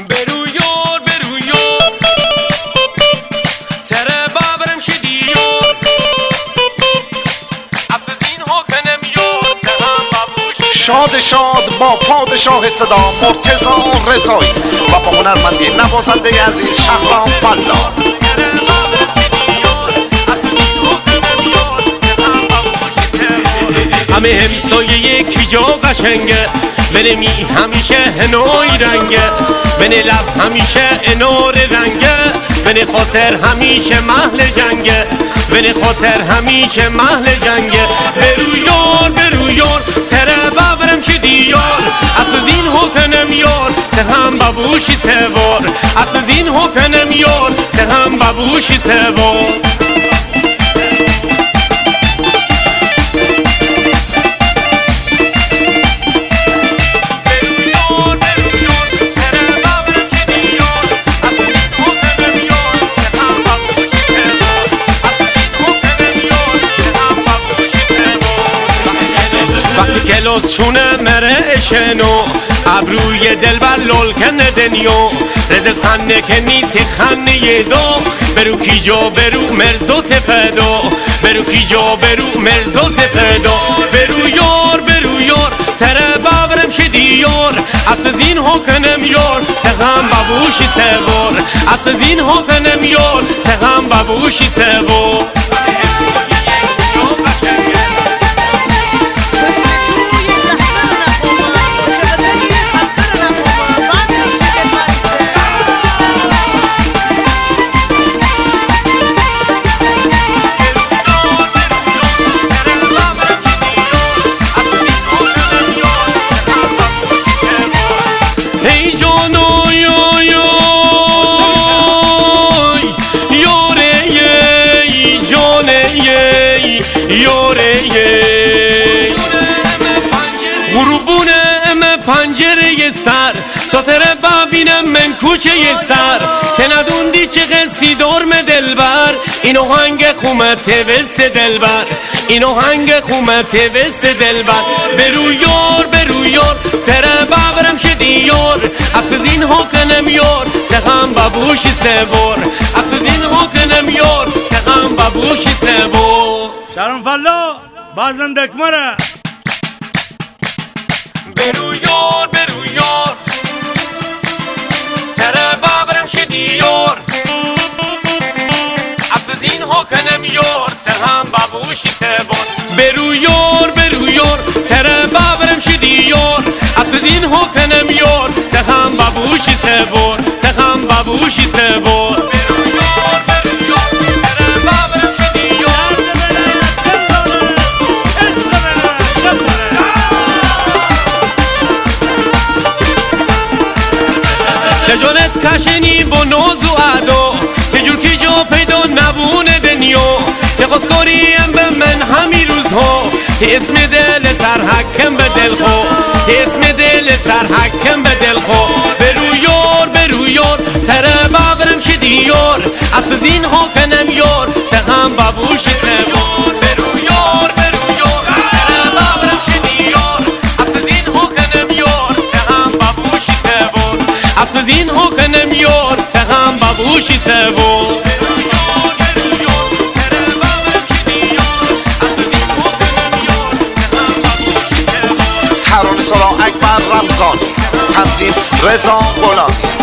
برویار تره باورم شدیار افزین حکنم یار تهم بابوش شاد شاد با پادشاه صدا مرتضی رضایی و با هنرمندی نوازنده عزیز شهرام فلا. همه همسایه یکی جا قشنگه، بنمی همیشه هنوی رنگه، بنی لب همیشه انار رنگه، بنی خاطر همیشه محل جنگه، بنی خاطر همیشه محل جنگه. برویار سر باورم شدیار از زین حکنم یار تهم بابوشی سوار از زین حکنم یار تهم بابوشی سوار. وقتی کلاس شونه مره اشنو ابروی دل بر لالکن دنیو رزز خنه که نیتی خنه یه دو برو کی جا برو مرزوت فدا برو کی جا برو مرزوت فدا. برویار سر باورم شدیار از زین حکنم یار تهم بابوشی سوار از زین حکنم یار تهم بابوشی سوار. غروبونه ام پنجره سر تا تره ببینم من کوچه سر تندوندی چه قصی دارم دلبر اینو هنگ خومت وست دلبر اینو هنگ خومت وست دلبر. برویار تره باورم شدیار از زین حکنم یار تهم بابوشی سوار از زین حکنم یار تهم بابوشی سوار. شهرام فلا بازن دکمره. برویار تره باورم شدیار از زین حکنم یار تهم بابوشی سوار. برویار تره باورم شدیار از زین حکنم یار تهم بابوشی سوار تهم بابوشی سوار. تجارت کشنی با ناز و ادا تجور کی جا پیدا نبونه دنیا تخواستکاریم به من همی روزها که اسم دل سر حکم به دل خو که اسم دل سر حکم به دل خو. برویار سر باورم شدیار از زین حکنم یار تهم بابوشی سوار. برویار سر باورم شدیار از زین حکنم یار تهم بابوشی سوار از زین حکنم یار تهم بابوشی سوار. ترانه سرا اکبر رمضانی، تنظیم رضا غلامی.